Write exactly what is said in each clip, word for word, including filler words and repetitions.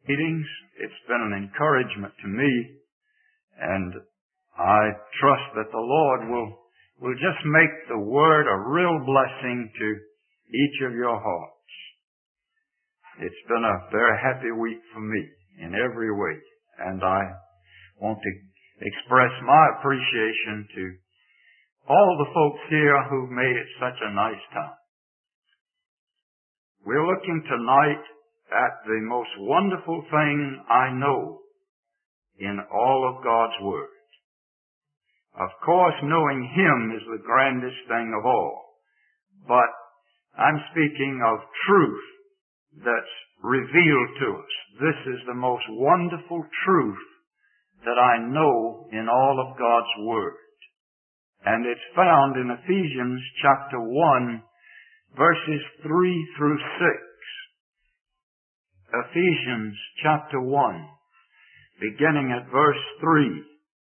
meetings. It's been an encouragement to me, and I trust that the Lord will, will just make the Word a real blessing to each of your hearts. It's been a very happy week for me in every way, and I want to express my appreciation to all the folks here who've made it such a nice time. We're looking tonight at the most wonderful thing I know in all of God's Word. Of course, knowing Him is the grandest thing of all, but I'm speaking of truth that's revealed to us. This is the most wonderful truth that I know in all of God's Word. And it's found in Ephesians chapter one, verses three through six. Ephesians chapter one, beginning at verse three.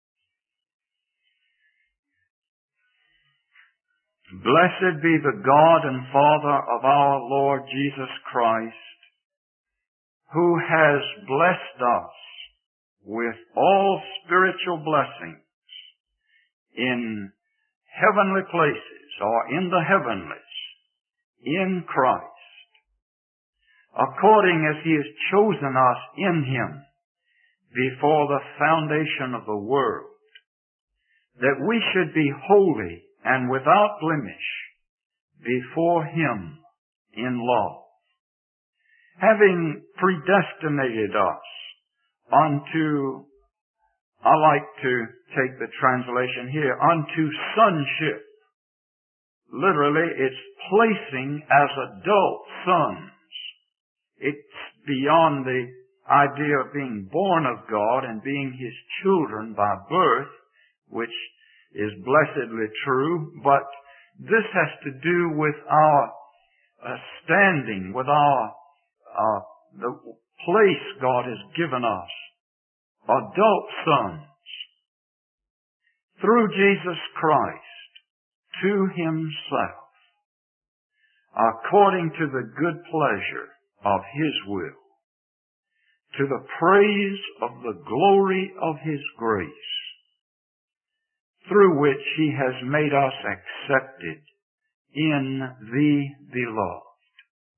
Blessed be the God and Father of our Lord Jesus Christ, who has blessed us with all spiritual blessings in heavenly places, or in the heavenlies, in Christ, according as He has chosen us in Him before the foundation of the world, that we should be holy and without blemish before Him in love, having predestinated us unto, I like to take the translation here, unto sonship. Literally, it's placing as adult sons. It's beyond the idea of being born of God and being His children by birth, which is blessedly true, but this has to do with our uh, standing, with our uh, the place God has given us, adult sons, through Jesus Christ, to Himself, according to the good pleasure of His will, to the praise of the glory of His grace, through which He has made us accepted in the Beloved.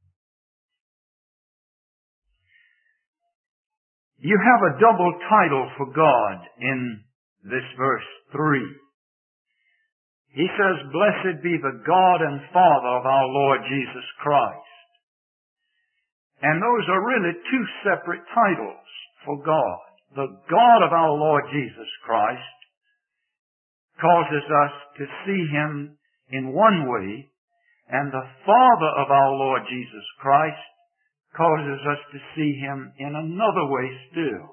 You have a double title for God in this verse three. He says, blessed be the God and Father of our Lord Jesus Christ. And those are really two separate titles for God. The God of our Lord Jesus Christ causes us to see Him in one way, and the Father of our Lord Jesus Christ causes us to see Him in another way still.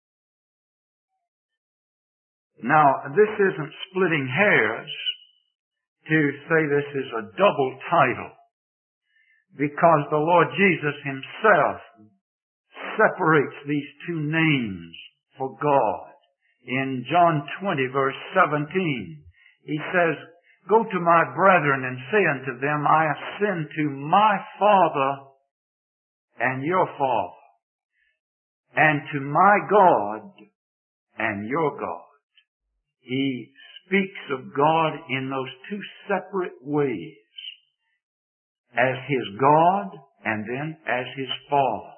Now, this isn't splitting hairs to say this is a double title, because the Lord Jesus Himself separates these two names for God. In John twenty, verse seventeen, He says, go to my brethren and say unto them, I ascend to my Father and your Father, and to my God and your God. He speaks of God in those two separate ways, as His God and then as His Father.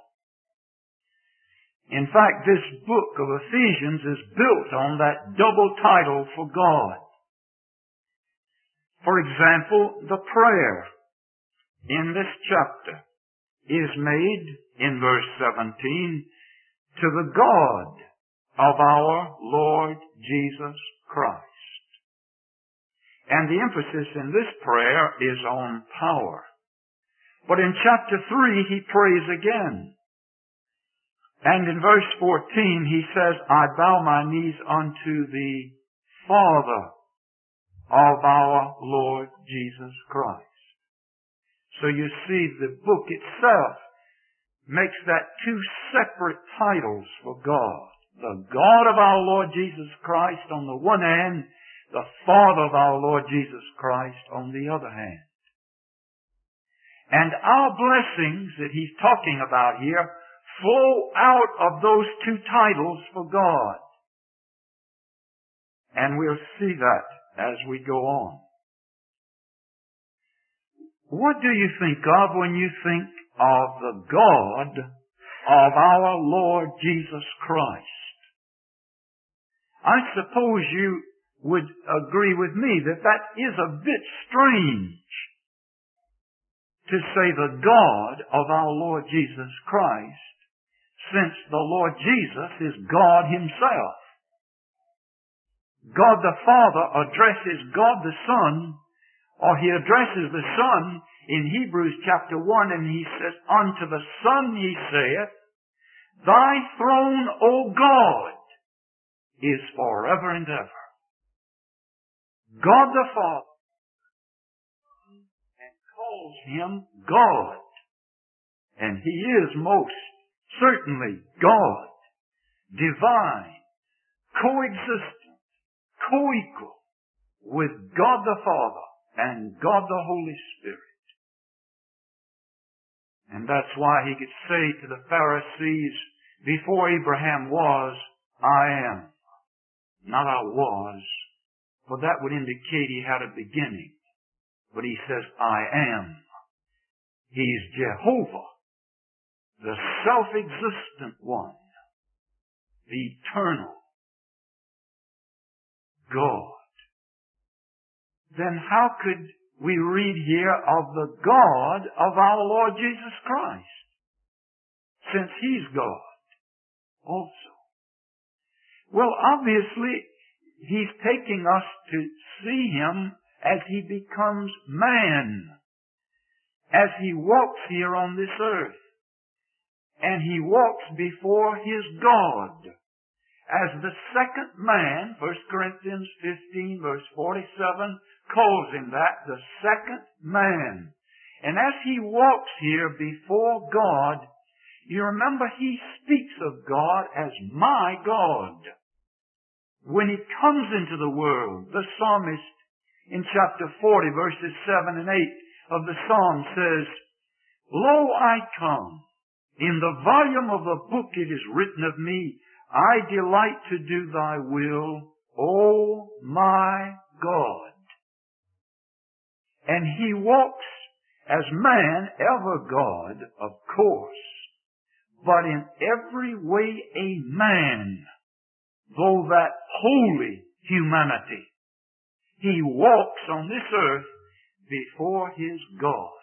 In fact, this book of Ephesians is built on that double title for God. For example, the prayer in this chapter is made, in verse seventeen, to the God of our Lord Jesus Christ. And the emphasis in this prayer is on power. But in chapter three, he prays again. And in verse fourteen, he says, I bow my knees unto the Father of our Lord Jesus Christ. So you see, the book itself makes that two separate titles for God. The God of our Lord Jesus Christ on the one hand, the Father of our Lord Jesus Christ on the other hand. And our blessings that he's talking about here flow out of those two titles for God. And we'll see that as we go on. What do you think of when you think of the God of our Lord Jesus Christ? I suppose you would agree with me that that is a bit strange to say the God of our Lord Jesus Christ, since the Lord Jesus is God Himself. God the Father addresses God the Son, or He addresses the Son in Hebrews chapter one, and He says, unto the Son He saith, Thy throne, O God, is forever and ever. God the Father, and calls Him God. And He is most certainly God, divine, coexistent, co-equal with God the Father and God the Holy Spirit. And that's why He could say to the Pharisees, before Abraham was, I am. Not I was, for that would indicate He had a beginning. But He says, I am. He's Jehovah, the self-existent one, the eternal God. Then how could we read here of the God of our Lord Jesus Christ, since He's God also? Well, obviously, He's taking us to see Him as He becomes man, as He walks here on this earth. And He walks before His God as the second man. First Corinthians fifteen verse forty-seven calls Him that, the second man. And as He walks here before God, you remember He speaks of God as my God. When He comes into the world, the psalmist in chapter forty verses seven and eight of the psalm says, Lo, I come. In the volume of the book it is written of me, I delight to do Thy will, O my God. And He walks as man, ever God, of course, but in every way a man, though that holy humanity. He walks on this earth before His God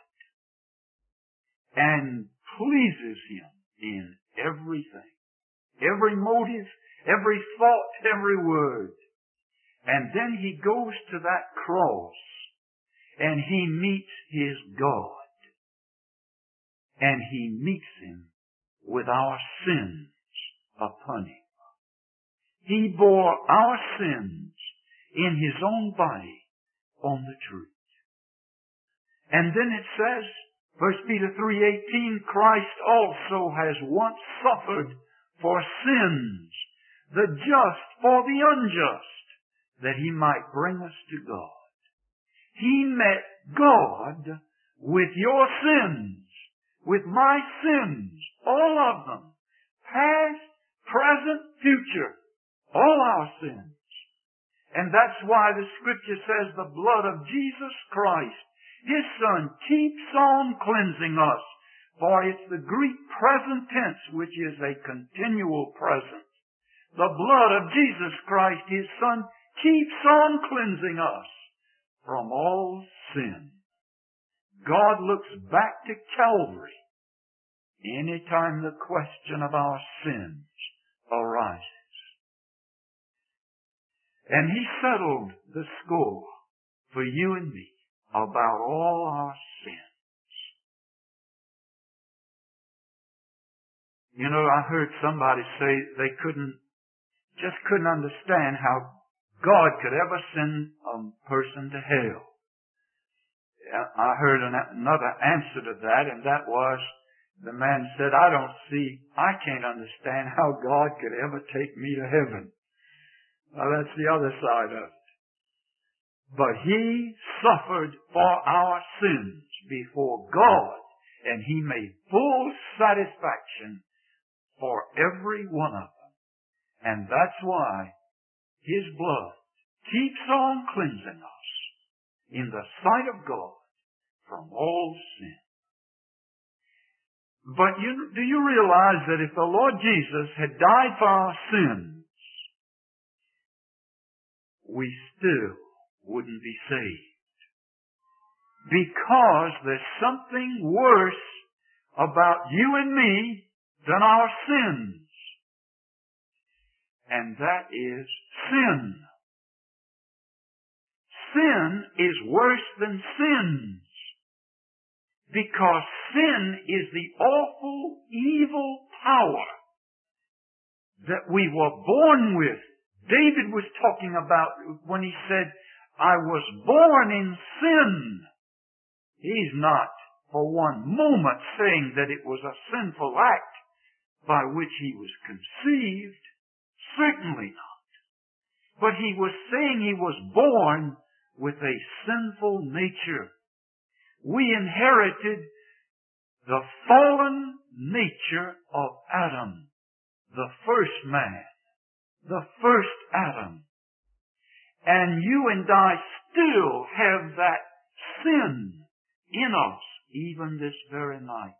and pleases Him in everything. Every motive, every thought, every word. And then He goes to that cross and He meets His God. And He meets Him with our sins upon Him. He bore our sins in His own body on the tree. And then it says, First Peter three eighteen, Christ also has once suffered for sins, the just for the unjust, that He might bring us to God. He met God with your sins, with my sins, all of them, past, present, future, all our sins. And that's why the Scripture says the blood of Jesus Christ, His Son, keeps on cleansing us. For it's the Greek present tense, which is a continual present. The blood of Jesus Christ, His Son, keeps on cleansing us from all sin. God looks back to Calvary anytime the question of our sins arises. And He settled the score for you and me about all our sins. You know, I heard somebody say they couldn't, just couldn't understand how God could ever send a person to hell. I heard another answer to that, and that was, the man said, I don't see, I can't understand how God could ever take me to heaven. Well, that's the other side of it. But He suffered for our sins before God, and He made full satisfaction for every one of them. And that's why His blood keeps on cleansing us in the sight of God from all sin. But you, do you realize that if the Lord Jesus had died for our sins, we still wouldn't be saved? Because there's something worse about you and me than our sins. And that is sin. Sin is worse than sins. Because sin is the awful, evil power that we were born with. David was talking about when he said, I was born in sin. He's not for one moment saying that it was a sinful act by which he was conceived. Certainly not. But he was saying he was born with a sinful nature. We inherited the fallen nature of Adam, the first man, the first Adam. And you and I still have that sin in us, even this very night.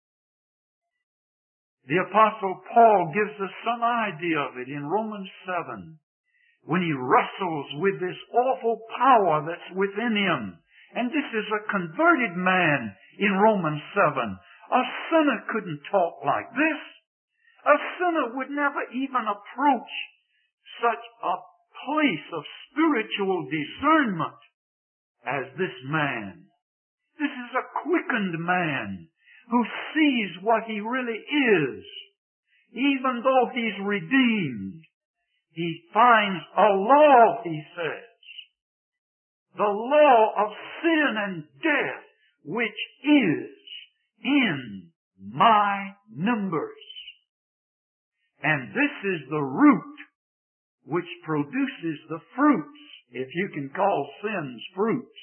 The Apostle Paul gives us some idea of it in Romans seven, when he wrestles with this awful power that's within him. And this is a converted man in Romans seven. A sinner couldn't talk like this. A sinner would never even approach such a place of spiritual discernment as this man. This is a quickened man who sees what he really is. Even though he's redeemed, he finds a law, he says. The law of sin and death, which is in my members. And this is the root which produces the fruits, if you can call sins fruits.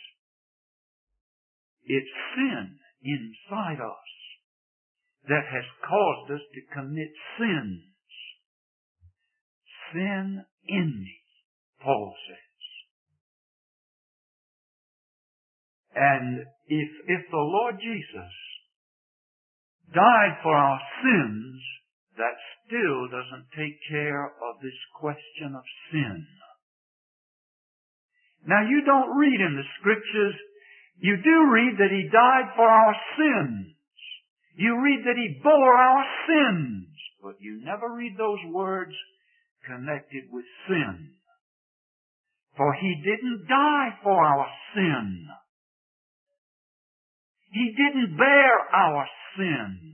It's sin inside us that has caused us to commit sins. Sin in me, Paul says. And if, if the Lord Jesus died for our sins, that still doesn't take care of this question of sin. Now, you don't read in the Scriptures, you do read that He died for our sins. You read that He bore our sins. But you never read those words connected with sin. For He didn't die for our sin. He didn't bear our sin.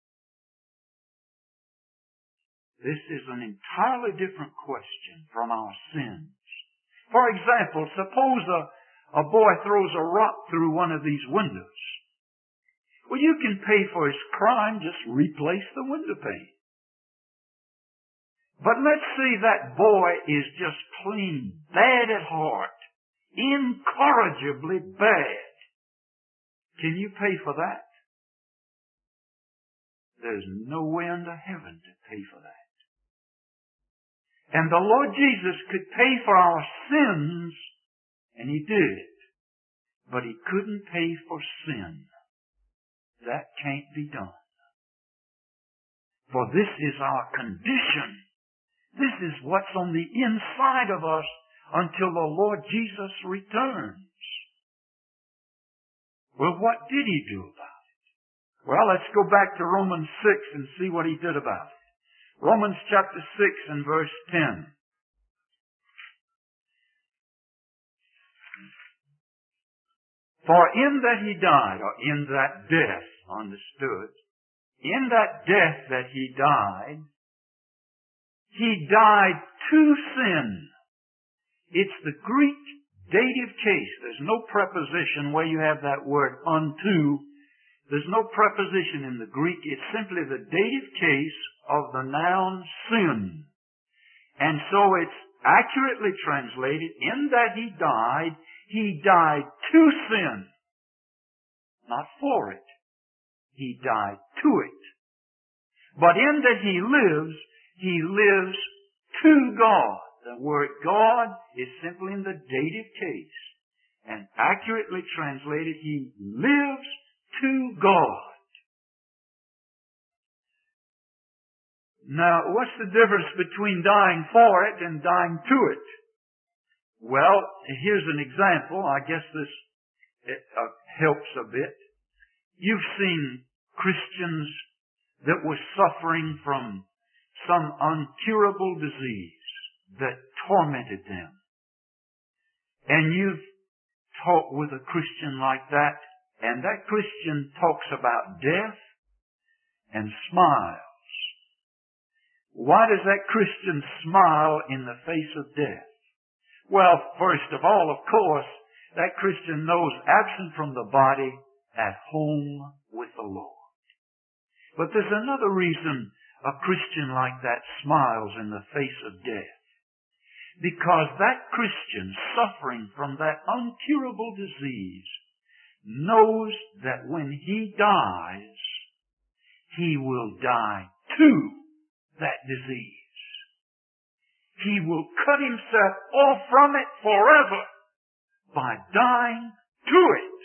This is an entirely different question from our sins. For example, suppose a, a boy throws a rock through one of these windows. Well, you can pay for his crime, just replace the window pane. But let's say that boy is just clean bad at heart, incorrigibly bad. Can you pay for that? There's no way under heaven to pay for that. And the Lord Jesus could pay for our sins, and He did. But He couldn't pay for sin. That can't be done. For this is our condition. This is what's on the inside of us until the Lord Jesus returns. Well, what did He do about it? Well, let's go back to Romans six and see what He did about it. Romans chapter six and verse ten. For in that He died, or in that death, understood, in that death that He died, He died to sin. It's the Greek dative case. There's no preposition where you have that word unto. There's no preposition in the Greek. It's simply the dative case of the noun sin. And so it's accurately translated, in that He died, He died to sin. Not for it. He died to it. But in that He lives, He lives to God. The word God is simply in the dative case. And accurately translated, He lives to God. Now, what's the difference between dying for it and dying to it? Well, here's an example. I guess this it, uh, helps a bit. You've seen Christians that were suffering from some incurable disease that tormented them. And you've talked with a Christian like that, and that Christian talks about death and smiles. Why does that Christian smile in the face of death? Well, first of all, of course, that Christian knows absent from the body, at home with the Lord. But there's another reason a Christian like that smiles in the face of death. Because that Christian suffering from that incurable disease knows that when he dies, he will die to that disease. He will cut himself off from it forever by dying to it.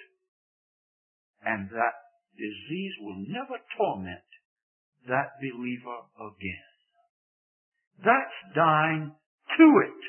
And that disease will never torment that believer again. That's dying to it.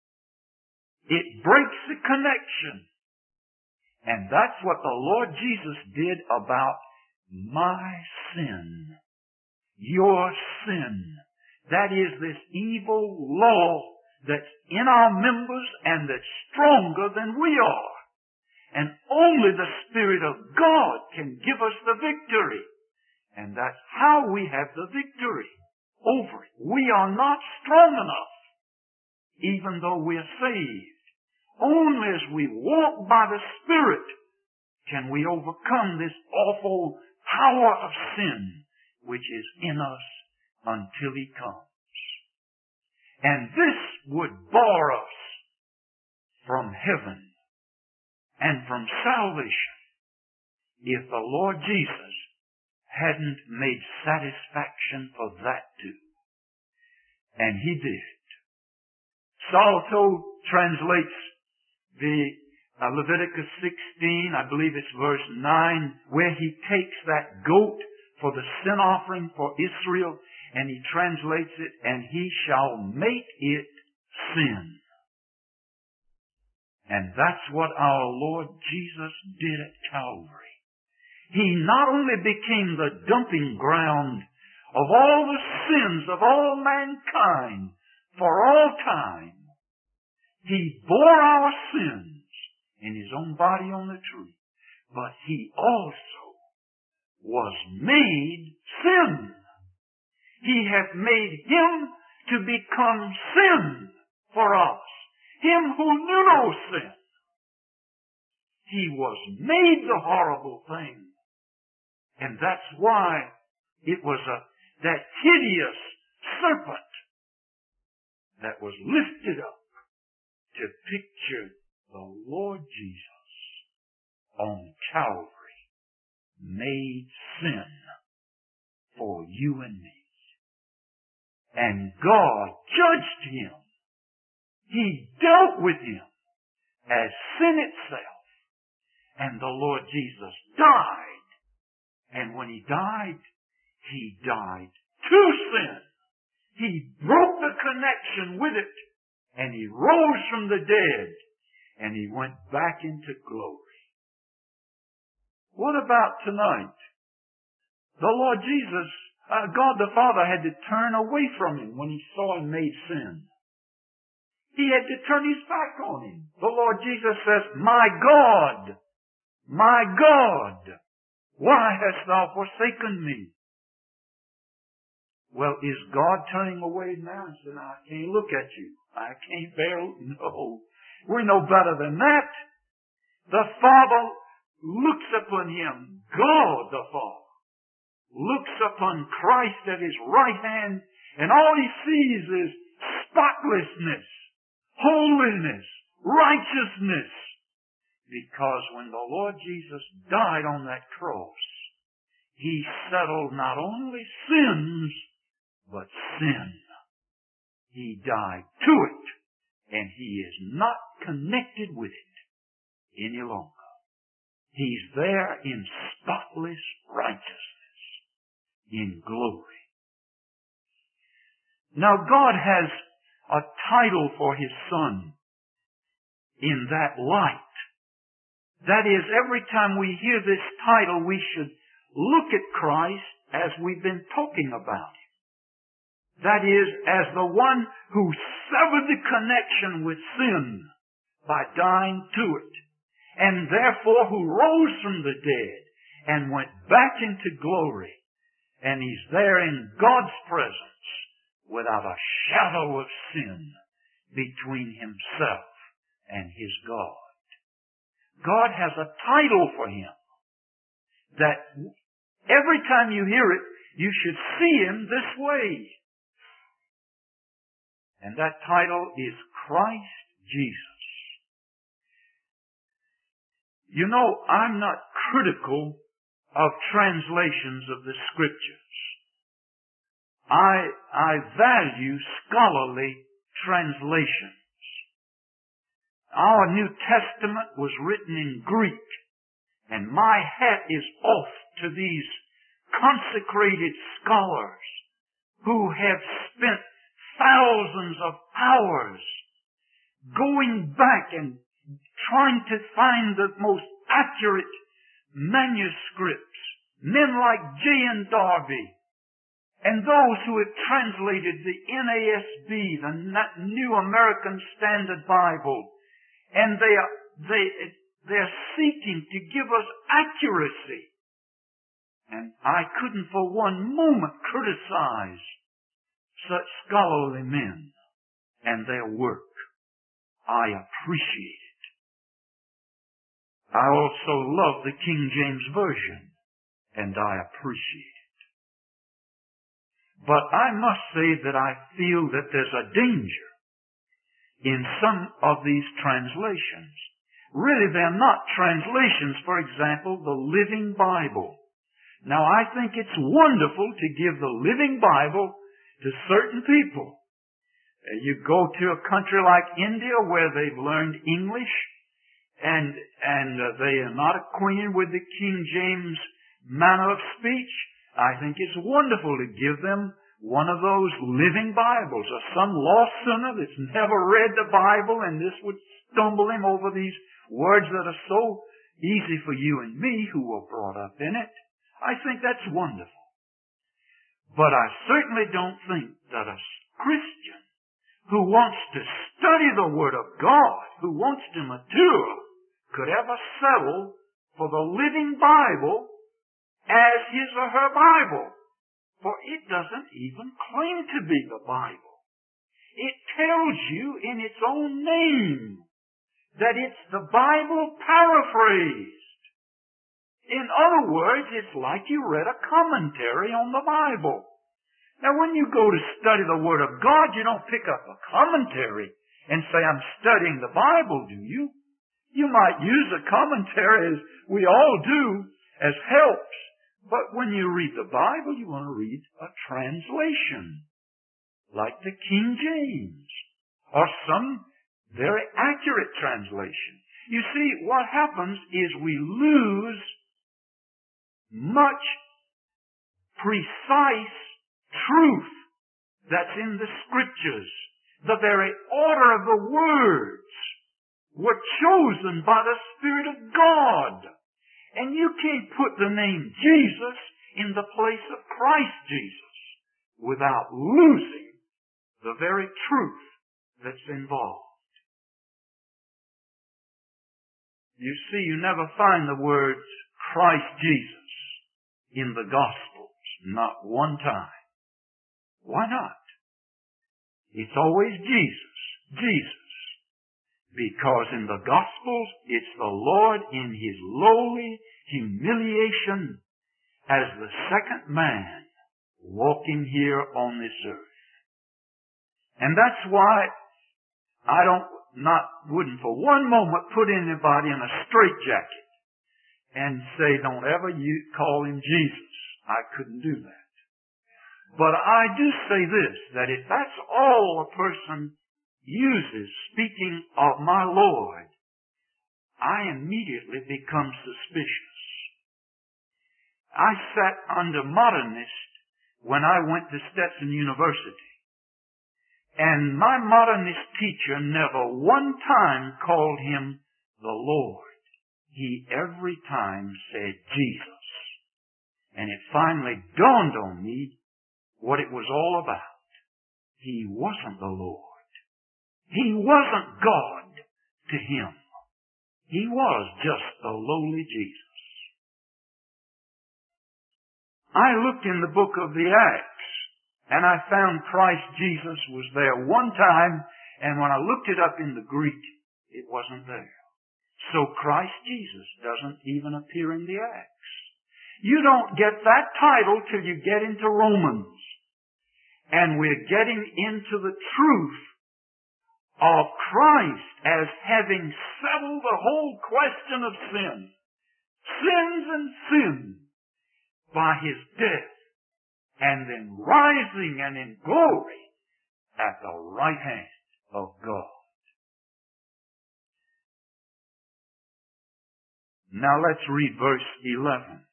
It breaks the connection. And that's what the Lord Jesus did about my sin. Your sin. That is this evil law that's in our members and that's stronger than we are. And only the Spirit of God can give us the victory. And that's how we have the victory over it. We are not strong enough, even though we are saved. Only as we walk by the Spirit can we overcome this awful power of sin which is in us until He comes. And this would bar us from heaven and from salvation if the Lord Jesus hadn't made satisfaction for that too. And He did. Salto translates the uh, Leviticus sixteen, I believe it's verse nine, where he takes that goat for the sin offering for Israel, and he translates it, and he shall make it sin. And that's what our Lord Jesus did at Calvary. He not only became the dumping ground of all the sins of all mankind for all time, He bore our sins in His own body on the tree, but He also was made sin. He hath made Him to become sin for us. Him who knew no sin. He was made the horrible thing. And that's why it was a, that hideous serpent that was lifted up to picture the Lord Jesus on Calvary, made sin for you and me. And God judged Him. He dealt with Him as sin itself. And the Lord Jesus died. And when He died, He died to sin. He broke the connection with it. And He rose from the dead. And He went back into glory. What about tonight? The Lord Jesus, uh, God the Father had to turn away from Him when He saw Him made sin. He had to turn His back on Him. The Lord Jesus says, my God, my God, why hast Thou forsaken me? Well, is God turning away now and saying, I can't look at you. I can't bear, no. We're no better than that. The Father looks upon Him, God the Father, looks upon Christ at His right hand, and all He sees is spotlessness, holiness, righteousness. Because when the Lord Jesus died on that cross, He settled not only sins, but sin. He died to it, and He is not connected with it any longer. He's there in spotless righteousness, in glory. Now God has a title for His Son in that light. That is, every time we hear this title, we should look at Christ as we've been talking about Him. That is, as the one who severed the connection with sin by dying to it, and therefore who rose from the dead and went back into glory. And He's there in God's presence without a shadow of sin between Himself and His God. God has a title for Him that every time you hear it, you should see Him this way. And that title is Christ Jesus. You know, I'm not critical of translations of the Scriptures. I, I value scholarly translations. Our New Testament was written in Greek, and my hat is off to these consecrated scholars who have spent thousands of hours going back and trying to find the most accurate manuscripts. Men like J N Darby and those who have translated the N A S B, the New American Standard Bible, and they are, they, they're seeking to give us accuracy. And I couldn't for one moment criticize such scholarly men and their work. I appreciate it. I also love the King James Version, and I appreciate it. But I must say that I feel that there's a danger in some of these translations. Really, they're not translations. For example, the Living Bible. Now, I think it's wonderful to give the Living Bible to certain people. You go to a country like India where they've learned English and and uh, they are not acquainted with the King James manner of speech. I think it's wonderful to give them one of those Living Bibles, or some lost sinner that's never read the Bible, and this would stumble him over these words that are so easy for you and me who were brought up in it. I think that's wonderful. But I certainly don't think that a Christian who wants to study the Word of God, who wants to mature, could ever settle for the Living Bible as his or her Bible. For it doesn't even claim to be the Bible. It tells you in its own name that it's the Bible paraphrased. In other words, it's like you read a commentary on the Bible. Now, when you go to study the Word of God, you don't pick up a commentary and say, I'm studying the Bible, do you? You might use a commentary, as we all do, as helps. But when you read the Bible, you want to read a translation, like the King James, or some very accurate translation. You see, what happens is we lose much precise truth that's in the Scriptures. The very order of the words were chosen by the Spirit of God. And you can't put the name Jesus in the place of Christ Jesus without losing the very truth that's involved. You see, you never find the words Christ Jesus in the Gospels, not one time. Why not? It's always Jesus, Jesus. Because in the Gospels, it's the Lord in His lowly humiliation as the second man walking here on this earth. And that's why I don't, not, wouldn't for one moment put anybody in a straitjacket and say, don't ever you call him Jesus. I couldn't do that. But I do say this, that if that's all a person uses speaking of my Lord, I immediately become suspicious. I sat under modernist when I went to Stetson University. And my modernist teacher never one time called him the Lord. He every time said Jesus. And it finally dawned on me what it was all about. He wasn't the Lord. He wasn't God to him. He was just the lowly Jesus. I looked in the book of the Acts, and I found Christ Jesus was there one time, and when I looked it up in the Greek, it wasn't there. So Christ Jesus doesn't even appear in the Acts. You don't get that title till you get into Romans. And we're getting into the truth of Christ as having settled the whole question of sin. Sins and sin by his death, and then rising and in glory at the right hand of God. Now let's read verse eleven.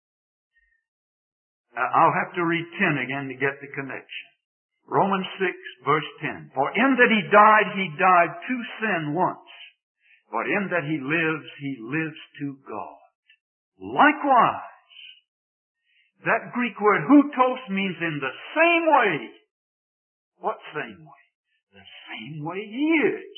I'll have to read ten again to get the connection. Romans six, verse ten. For in that he died, he died to sin once. But in that he lives, he lives to God. Likewise, that Greek word hutos means in the same way. What same way? The same way he is.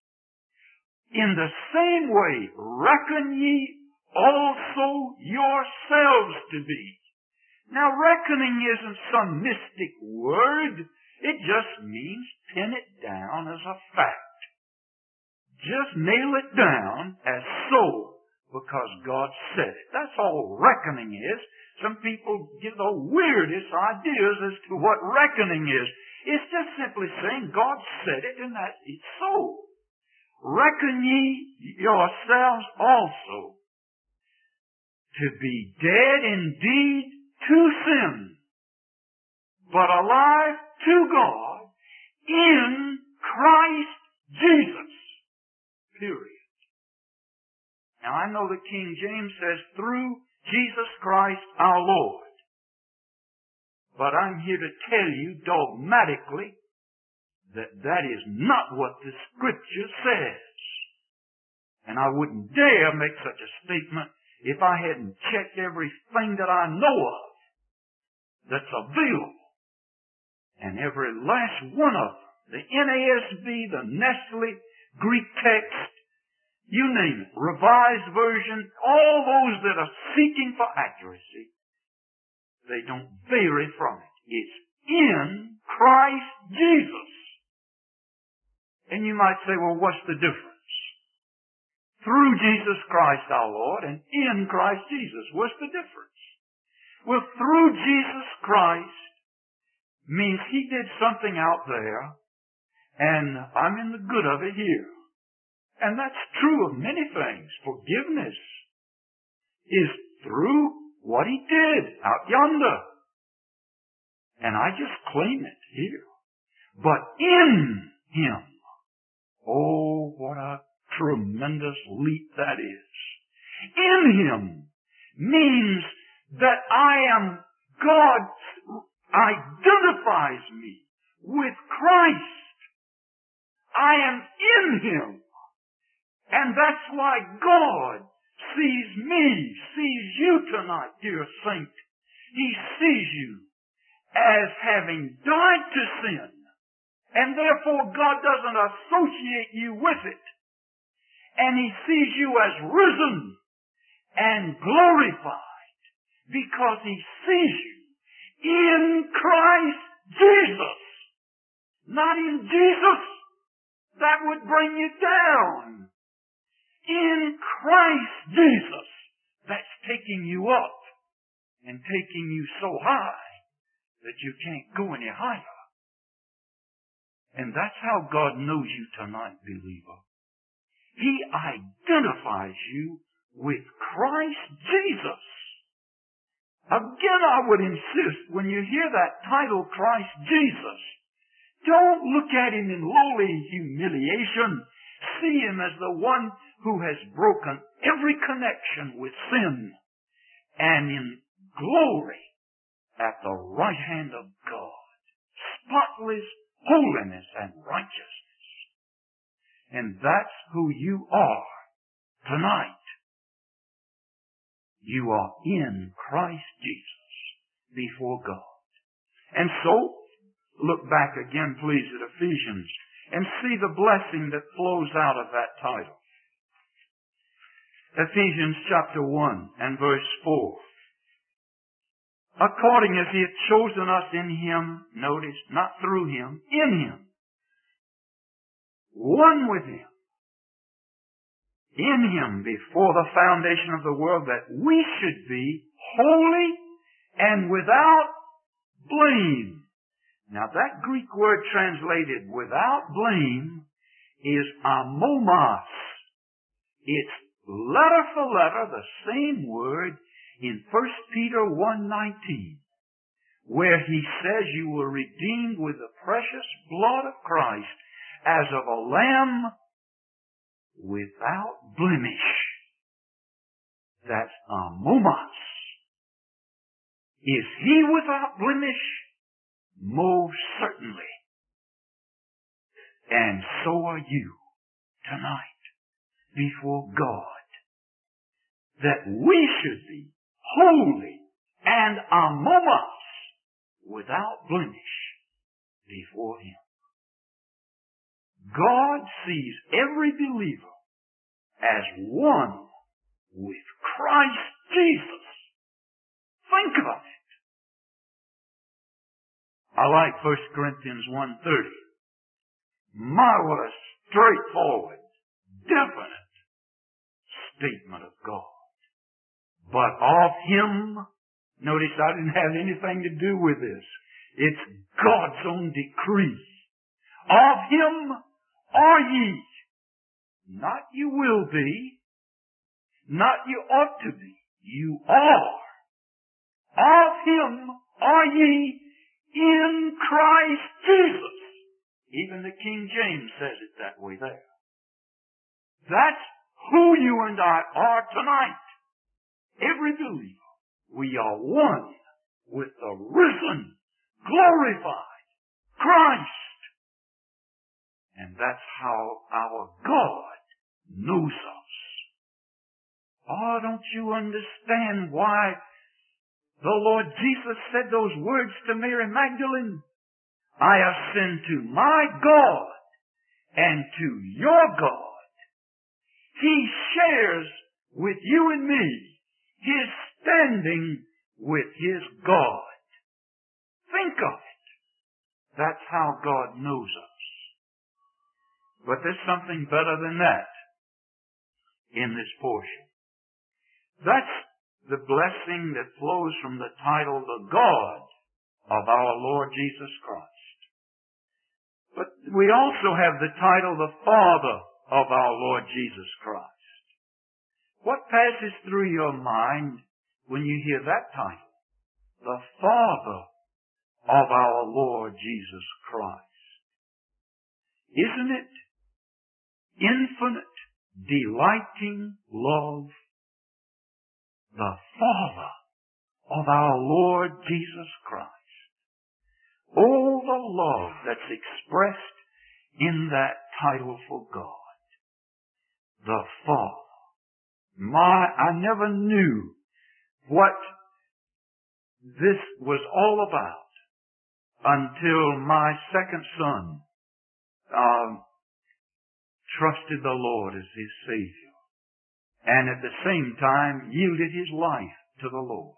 In the same way, reckon ye also yourselves to be. Now, reckoning isn't some mystic word. It just means pin it down as a fact. Just nail it down as so, because God said it. That's all reckoning is. Some people give the weirdest ideas as to what reckoning is. It's just simply saying God said it and that it's so. Reckon ye yourselves also to be dead indeed to sin, but alive to God in Christ Jesus. Period. Now I know the King James says through Jesus Christ our Lord. But I'm here to tell you dogmatically that that is not what the Scripture says. And I wouldn't dare make such a statement if I hadn't checked everything that I know of that's available. And every last one of them, the N A S B, the Nestle, Greek text, you name it, Revised Version, all those that are seeking for accuracy, they don't vary from it. It's in Christ Jesus. And you might say, well, what's the difference? Through Jesus Christ our Lord and in Christ Jesus. What's the difference? Well, through Jesus Christ means he did something out there and I'm in the good of it here. And that's true of many things. Forgiveness is through what he did out yonder. And I just claim it here. But in him, oh, what a tremendous leap that is. In him means that I am, God identifies me with Christ. I am in him. And that's why God sees me, sees you tonight, dear saint. He sees you as having died to sin. And therefore God doesn't associate you with it. And he sees you as risen and glorified because he sees you in Christ Jesus. Not in Jesus. That would bring you down. In Christ Jesus. That's taking you up and taking you so high that you can't go any higher. And that's how God knows you tonight, believer. He identifies you with Christ Jesus. Again, I would insist, when you hear that title, Christ Jesus, don't look at Him in lowly humiliation. See Him as the one who has broken every connection with sin and in glory at the right hand of God. Spotless holiness and righteousness. And that's who you are tonight. You are in Christ Jesus before God. And so, look back again, please, at Ephesians and see the blessing that flows out of that title. Ephesians chapter one and verse four. According as He hath chosen us in Him, notice, not through Him, in Him, one with Him, in Him before the foundation of the world, that we should be holy and without blame. Now that Greek word translated without blame is amomos. It's letter for letter the same word in First Peter one nineteen, where he says you were redeemed with the precious blood of Christ as of a lamb without blemish. That's amomos. Is He without blemish? Most certainly. And so are you tonight before God. That we should be holy and amomos without blemish before Him. God sees every believer as one with Christ Jesus. Think of it. I like First Corinthians one thirty. My, what a straightforward, definite statement of God. But of Him, notice I didn't have anything to do with this. It's God's own decree. Of Him are ye. Not you will be. Not you ought to be. You are. Of Him are ye in Christ Jesus. Even the King James says it that way there. That's who you and I are tonight. Every believer. We are one with the risen, glorified Christ. And that's how our God knows us. Oh, don't you understand why the Lord Jesus said those words to Mary Magdalene? I ascend to my God and to your God. He shares with you and me His standing with His God. Think of it. That's how God knows us. But there's something better than that in this portion. That's the blessing that flows from the title, the God of our Lord Jesus Christ. But we also have the title, the Father of our Lord Jesus Christ. What passes through your mind when you hear that title? The Father of our Lord Jesus Christ. Isn't it infinite, delighting love? The Father of our Lord Jesus Christ. Oh, the love that's expressed in that title for God. The Father. My, I never knew what this was all about until my second son um, trusted the Lord as his Savior. And at the same time yielded his life to the Lord.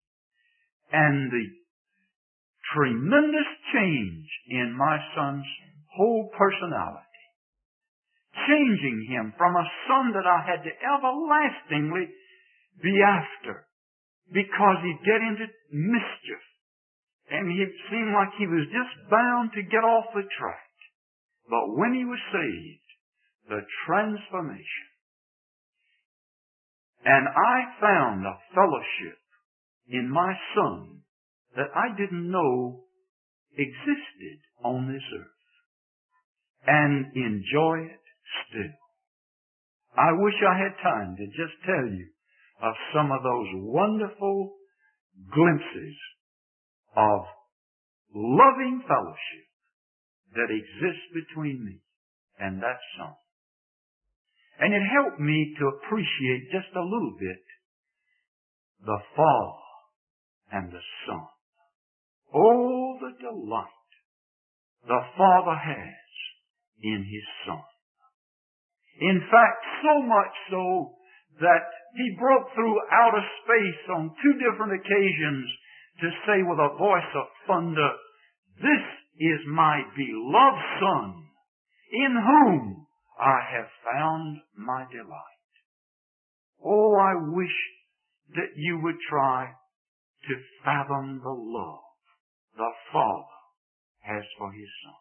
And the tremendous change in my son's whole personality, changing him from a son that I had to everlastingly be after because he'd get into mischief and it seemed like he was just bound to get off the track. But when he was saved, the transformation And I found a fellowship in my Son that I didn't know existed on this earth, and enjoy it still. I wish I had time to just tell you of some of those wonderful glimpses of loving fellowship that exists between me and that Son. And it helped me to appreciate just a little bit the Father and the Son. Oh, the delight the Father has in His Son. In fact, so much so that He broke through outer space on two different occasions to say with a voice of thunder, "This is my beloved Son, in whom I have found my delight." Oh, I wish that you would try to fathom the love the Father has for His Son.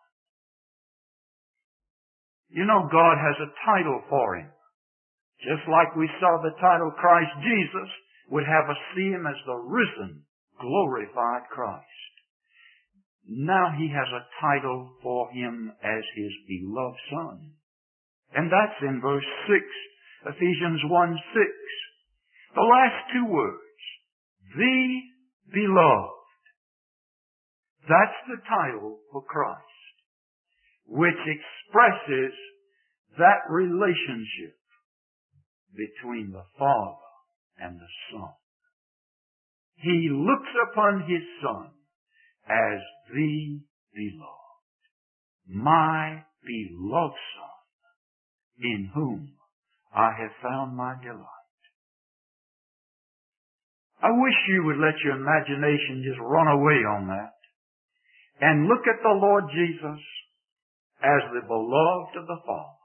You know, God has a title for Him. Just like we saw the title Christ Jesus would have us see Him as the risen, glorified Christ. Now He has a title for Him as His beloved Son. And that's in verse six, Ephesians one six. The last two words, the beloved. That's the title for Christ, which expresses that relationship between the Father and the Son. He looks upon His Son as the beloved, my beloved Son, in whom I have found my delight. I wish you would let your imagination just run away on that and look at the Lord Jesus as the beloved of the Father.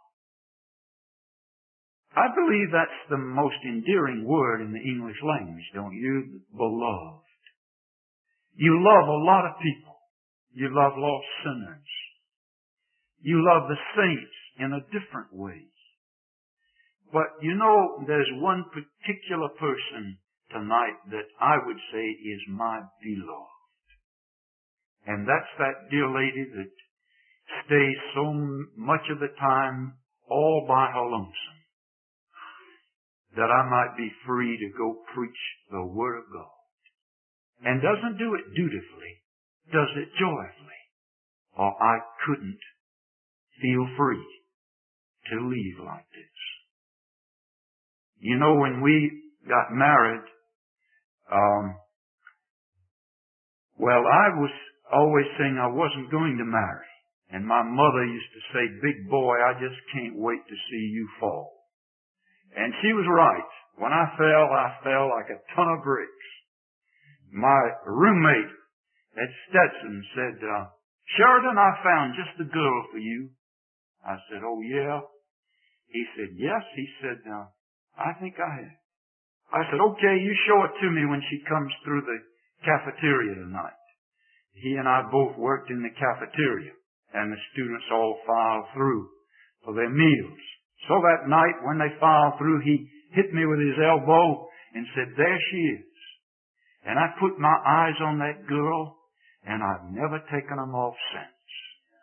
I believe that's the most endearing word in the English language, don't you? Beloved. You love a lot of people. You love lost sinners. You love the saints in a different way. But you know, there's one particular person tonight that I would say is my beloved. And that's that dear lady that stays so much of the time all by her lonesome, that I might be free to go preach the Word of God. And doesn't do it dutifully, does it joyfully, or I couldn't feel free to leave like this. You know, when we got married, um, well, I was always saying I wasn't going to marry. And my mother used to say, "Big boy, I just can't wait to see you fall." And she was right. When I fell, I fell like a ton of bricks. My roommate at Stetson said, uh, "Sheridan, I found just the girl for you." I said, "Oh, yeah?" He said, "Yes." He said, uh, "I think I have." I said, "Okay, you show it to me when she comes through the cafeteria tonight." He and I both worked in the cafeteria, and the students all filed through for their meals. So that night, when they filed through, he hit me with his elbow and said, "There she is." And I put my eyes on that girl, and I've never taken them off since.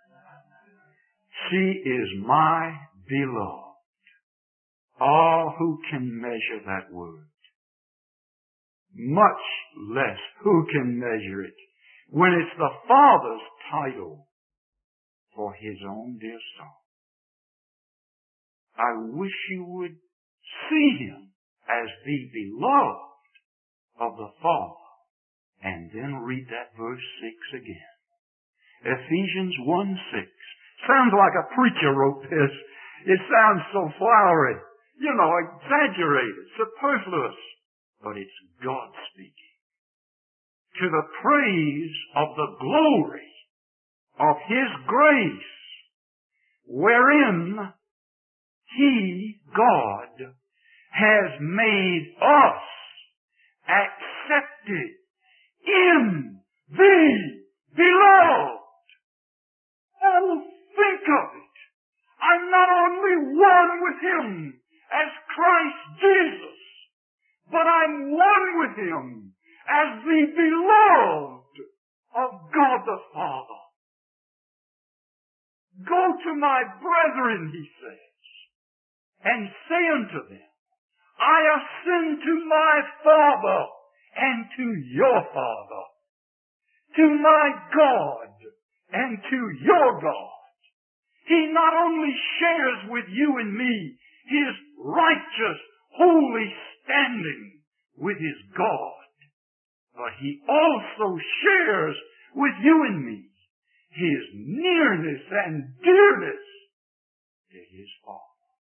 She is my beloved. Oh, who can measure that word? Much less who can measure it when it's the Father's title for His own dear Son. I wish you would see Him as the beloved of the Father, and then read that verse six again. Ephesians one six. Sounds like a preacher wrote this. It sounds so flowery, you know, exaggerated, superfluous, but it's God speaking. To the praise of the glory of His grace, wherein He, God, has made us accepted in the beloved. Oh, think of it. I'm not only one with Him as Christ Jesus but I'm one with Him as the beloved of God the Father. Go to my brethren, He says, and say unto them, I ascend to my Father and to your Father, to my God and to your God. He not only shares with you and me His righteous, holy standing with His God, but He also shares with you and me His nearness and dearness to His Father.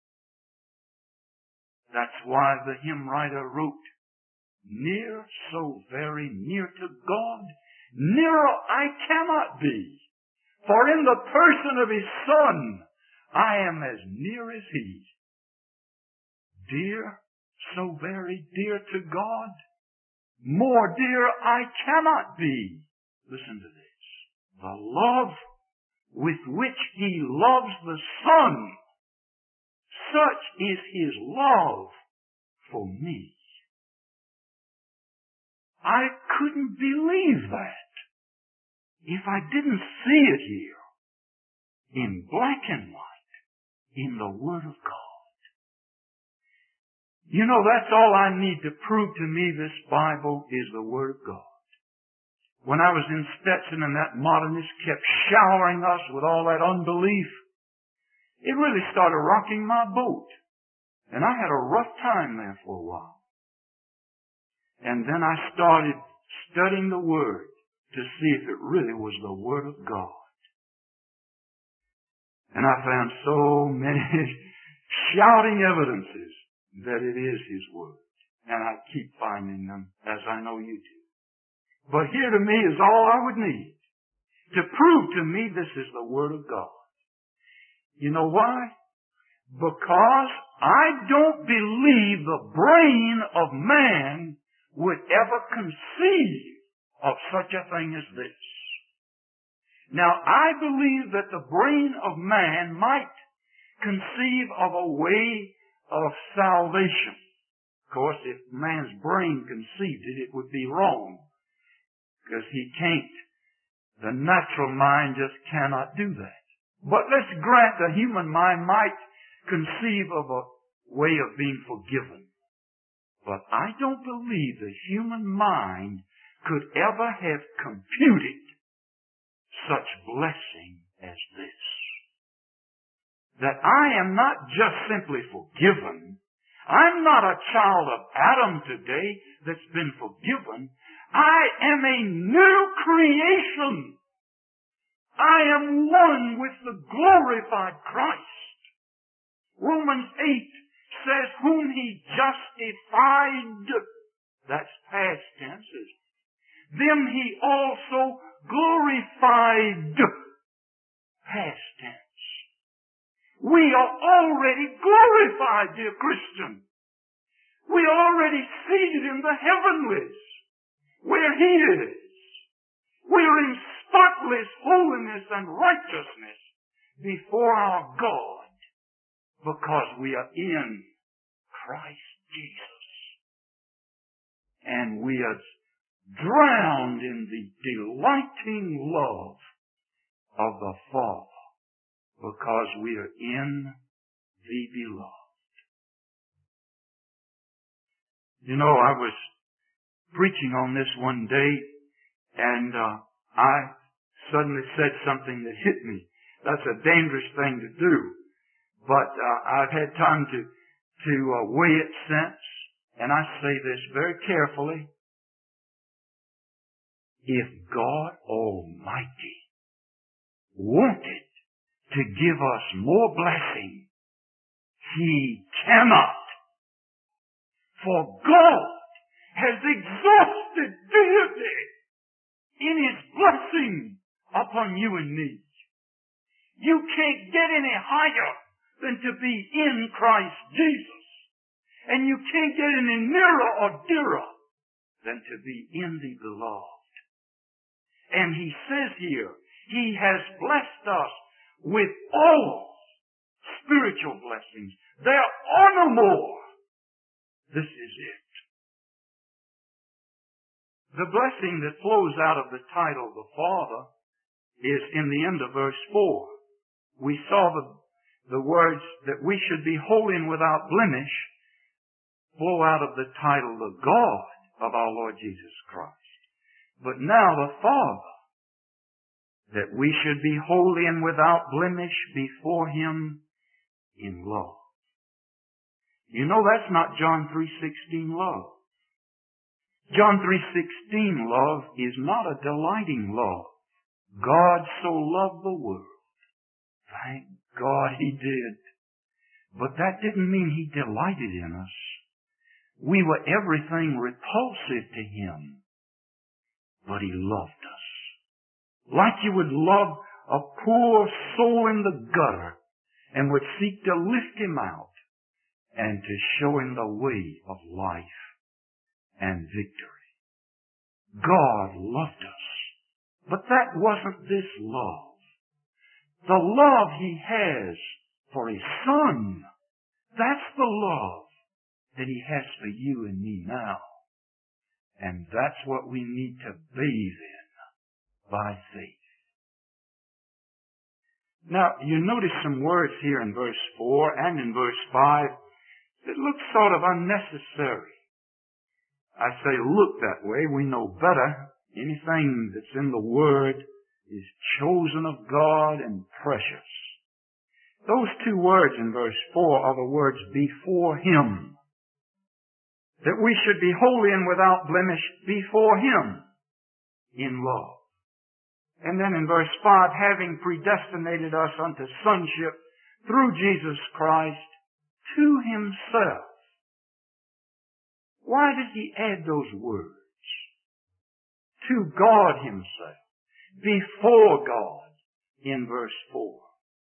That's why the hymn writer wrote, near, so very near to God, nearer I cannot be. For in the person of His Son, I am as near as He. Dear, so very dear to God, more dear I cannot be. Listen to this. The love with which He loves the Son, such is His love for me. I couldn't believe that if I didn't see it here in black and white in the Word of God. You know, that's all I need to prove to me this Bible is the Word of God. When I was in Stetson and that modernist kept showering us with all that unbelief, it really started rocking my boat. And I had a rough time there for a while. And then I started studying the Word to see if it really was the Word of God. And I found so many shouting evidences that it is His Word. And I keep finding them, as I know you do. But here to me is all I would need to prove to me this is the Word of God. You know why? Because I don't believe the brain of man would ever conceive of such a thing as this. Now, I believe that the brain of man might conceive of a way of salvation. Of course, if man's brain conceived it, it would be wrong. Because he can't. The natural mind just cannot do that. But let's grant the human mind might conceive of a way of being forgiven. But I don't believe the human mind could ever have computed such blessing as this. That I am not just simply forgiven. I'm not a child of Adam today that's been forgiven. I am a new creation. I am one with the glorified Christ. Romans eight says, whom He justified, that's past tenses, them He also glorified, past tense. We are already glorified, dear Christian. We are already seated in the heavenlies, where He is. We are in spotless holiness and righteousness before our God, because we are in Christ Jesus. And we are drowned in the delighting love of the Father, because we are in the Beloved. You know, I was preaching on this one day, and uh, I suddenly said something that hit me. That's a dangerous thing to do. But uh, I've had time to, to uh, weigh it since, and I say this very carefully. If God Almighty wanted to give us more blessing, He cannot. For God has exhausted deity in His blessing upon you and me. You can't get any higher than to be in Christ Jesus. And you can't get any nearer or dearer than to be in the Beloved. And He says here, He has blessed us with all spiritual blessings. There are no more. This is it. The blessing that flows out of the title, the Father, is in the end of verse four. We saw the, the words that we should be holy and without blemish flow out of the title, the God of our Lord Jesus Christ. But now the Father, that we should be holy and without blemish before Him in love. You know that's not John three sixteen love. John three sixteen love is not a delighting love. God so loved the world. Thank God He did. But that didn't mean He delighted in us. We were everything repulsive to Him. But He loved us. Like you would love a poor soul in the gutter and would seek to lift him out and to show him the way of life and victory. God loved us. But that wasn't this love. The love He has for His Son, that's the love that He has for you and me now. And that's what we need to bathe in by faith. Now, you notice some words here in verse four and in verse five that look sort of unnecessary. I say look that way. We know better. Anything that's in the Word is chosen of God and precious. Those two words in verse four are the words before Him. That we should be holy and without blemish before Him in love. And then in verse five, having predestinated us unto sonship through Jesus Christ to Himself. Why did He add those words? To God Himself. Before God in verse four.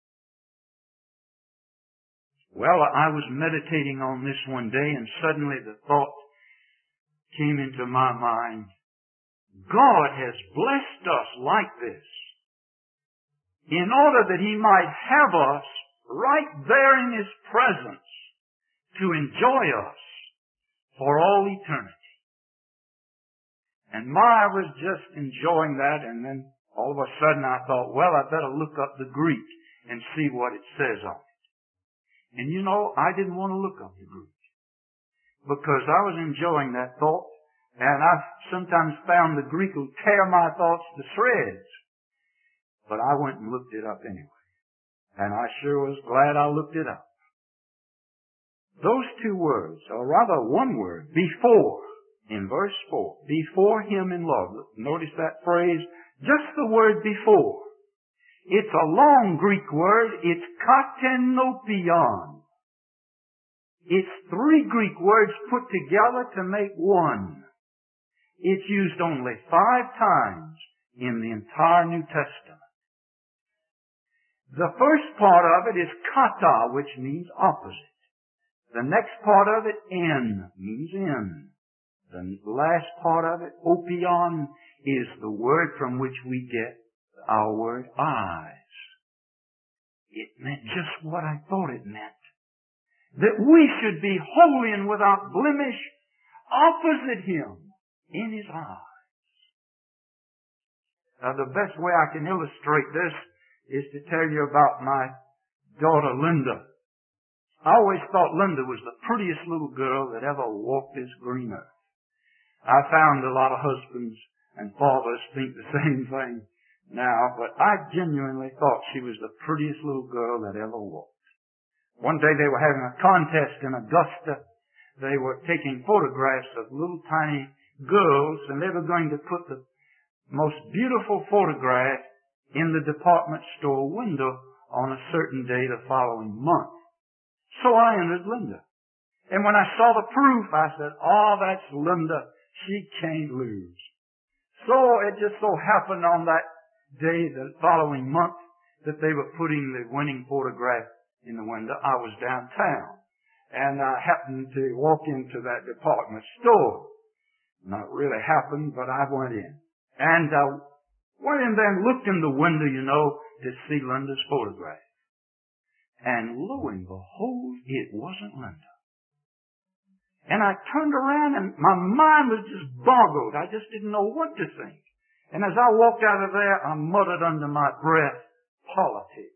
Well, I was meditating on this one day and suddenly the thought came into my mind. God has blessed us like this in order that He might have us right there in His presence to enjoy us for all eternity. And my, I was just enjoying that, and then all of a sudden I thought, well, I better look up the Greek and see what it says on it. And you know, I didn't want to look up the Greek because I was enjoying that thought, and I've sometimes found the Greek will tear my thoughts to shreds. But I went and looked it up anyway. And I sure was glad I looked it up. Those two words, or rather one word, before, in verse four, before Him in love. Notice that phrase, just the word before. It's a long Greek word. It's katenopion. It's three Greek words put together to make one. It's used only five times in the entire New Testament. The first part of it is kata, which means opposite. The next part of it, en, means in. The last part of it, opion, is the word from which we get our word eyes. It meant just what I thought it meant. That we should be holy and without blemish opposite Him in His eyes. Now the best way I can illustrate this is to tell you about my daughter Linda. I always thought Linda was the prettiest little girl that ever walked this green earth. I found a lot of husbands and fathers think the same thing now, but I genuinely thought she was the prettiest little girl that ever walked. One day they were having a contest in Augusta. They were taking photographs of little tiny girls, and they were going to put the most beautiful photograph in the department store window on a certain day the following month. So I entered Linda. And when I saw the proof, I said, oh, that's Linda. She can't lose. So it just so happened on that day, the following month, that they were putting the winning photograph in the window. I was downtown. And I happened to walk into that department store. Not really happened, but I went in. And I went in there and looked in the window, you know, to see Linda's photograph. And lo and behold, it wasn't Linda. And I turned around and my mind was just boggled. I just didn't know what to think. And as I walked out of there, I muttered under my breath, politics.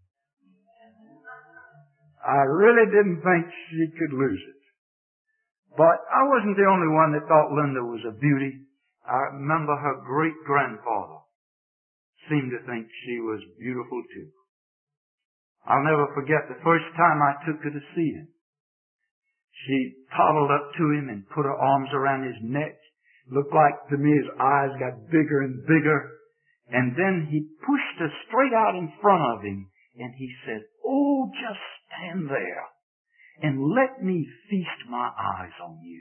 I really didn't think she could lose it. But I wasn't the only one that thought Linda was a beauty. I remember her great-grandfather seemed to think she was beautiful too. I'll never forget the first time I took her to see him. She toddled up to him and put her arms around his neck. Looked like to me his eyes got bigger and bigger. And then he pushed her straight out in front of him and he said, "Oh, just stand there and let me feast my eyes on you."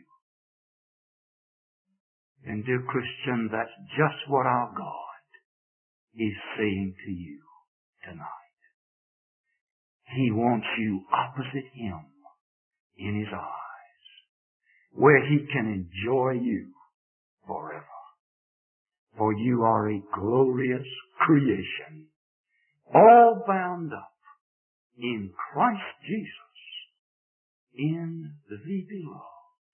And dear Christian, that's just what our God is saying to you tonight. He wants you opposite Him in His eyes, where He can enjoy you forever. For you are a glorious creation, all bound up in Christ Jesus, in the beloved.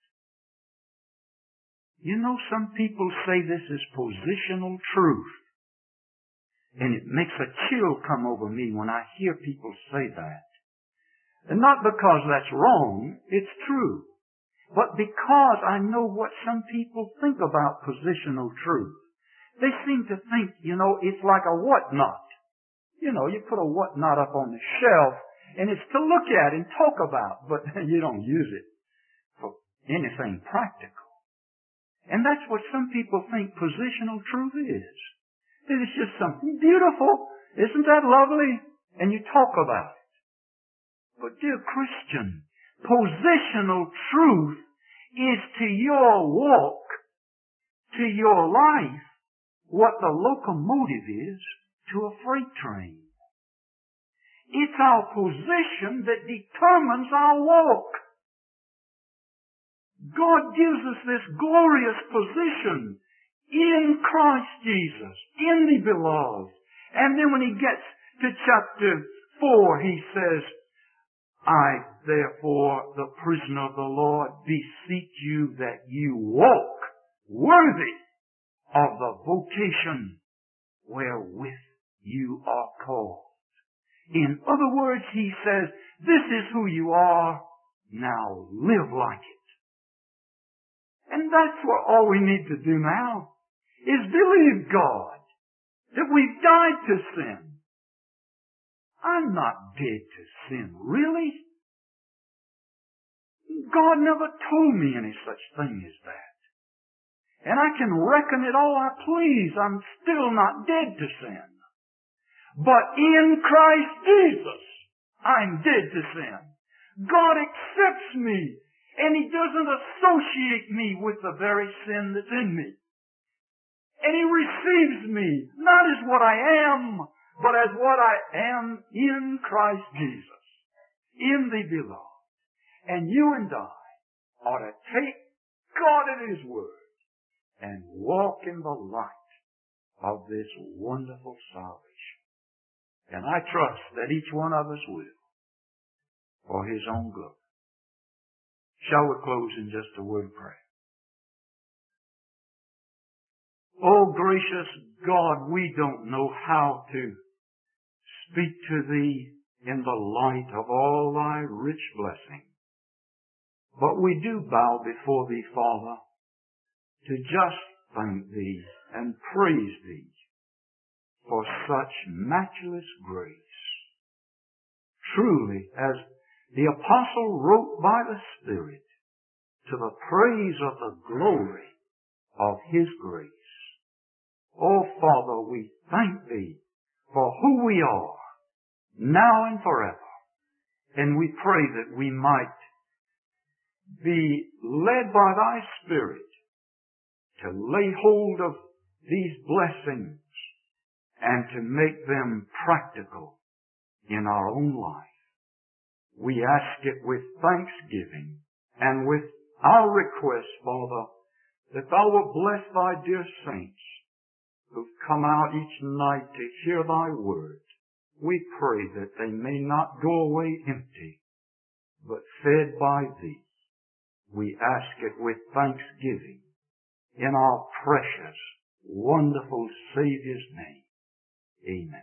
You know, some people say this is positional truth. And it makes a chill come over me when I hear people say that. And not because that's wrong, it's true. But because I know what some people think about positional truth. They seem to think, you know, it's like a whatnot. You know, you put a whatnot up on the shelf and it's to look at and talk about, but you don't use it for anything practical. And that's what some people think positional truth is. It's just something beautiful. Isn't that lovely? And you talk about it. But dear Christian, positional truth is to your walk, to your life, what the locomotive is to a freight train. It's our position that determines our walk. God gives us this glorious position in Christ Jesus, in the beloved. And then when he gets to chapter four, he says, "I, therefore, the prisoner of the Lord, beseech you that you walk worthy of the vocation wherewith you are called." In other words, he says, this is who you are, now live like it. And that's what all we need to do now, is believe God, that we've died to sin. I'm not dead to sin, really. God never told me any such thing as that. And I can reckon it all I please, I'm still not dead to sin. But in Christ Jesus, I'm dead to sin. God accepts me, and He doesn't associate me with the very sin that's in me. And He receives me, not as what I am, but as what I am in Christ Jesus, in the beloved. And you and I ought to take God at His word and walk in the light of this wonderful salvation. And I trust that each one of us will, for His own glory. Shall we close in just a word of prayer? Oh, gracious God, we don't know how to speak to Thee in the light of all Thy rich blessing. But we do bow before Thee, Father, to just thank Thee and praise Thee for such matchless grace. Truly, as the apostle wrote by the Spirit, to the praise of the glory of His grace. Oh, Father, we thank Thee for who we are, now and forever. And we pray that we might be led by Thy Spirit to lay hold of these blessings and to make them practical in our own life. We ask it with thanksgiving and with our request, Father, that Thou wilt bless Thy dear saints who've come out each night to hear Thy word. We pray that they may not go away empty, but fed by Thee. We ask it with thanksgiving in our precious, wonderful Saviour's name. Amen.